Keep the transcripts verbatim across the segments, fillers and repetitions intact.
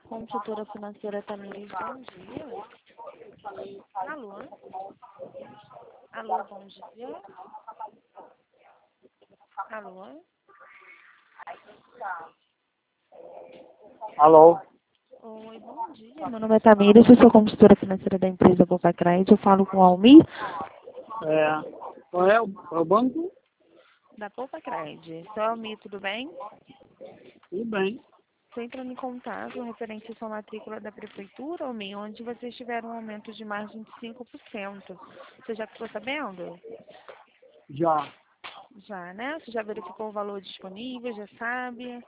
Consultora financeira Tamires, bom dia. Alô? Alô, bom dia. Alô? Alô? Oi, bom dia. Meu nome é Tamires, eu sou consultora financeira da empresa Poupa Crédito. Eu falo com o Almir, É, qual é o, é o banco? da Poupa Crédito. Seu Almir, tudo bem? Tudo bem. Estou entrando em contato referente à sua matrícula da prefeitura, Almir, onde vocês tiveram um aumento de margem de cinco por cento. Você já ficou sabendo? Já. Já, né? Você já verificou o valor disponível, já sabe?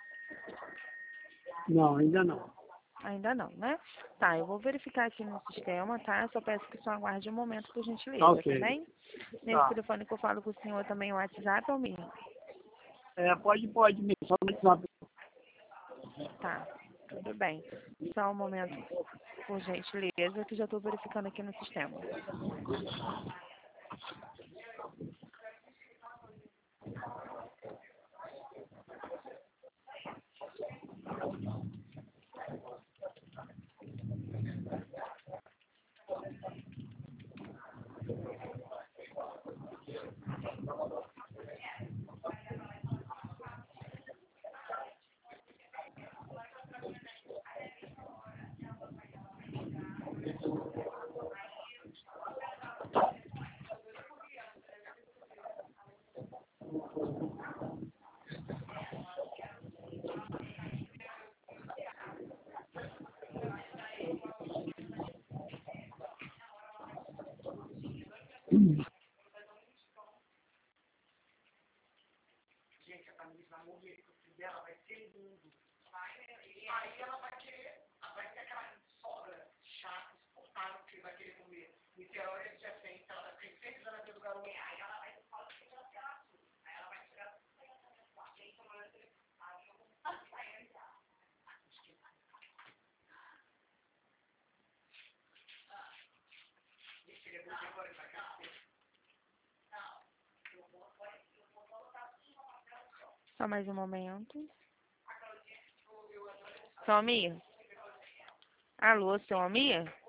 Não, ainda não. Ainda não, né? Tá, eu vou verificar aqui no sistema, tá? Só peço que só aguarde um momento, por gentileza, Tá tá ok. bem? Nesse Tá. telefone que eu falo com o senhor também o WhatsApp, Almir? É, pode, pode me só no WhatsApp. Tá, tudo bem. Só um momento, por gentileza, que já estou verificando aqui no sistema. Só mais um momento. Seu Almir? Alô, seu Almir?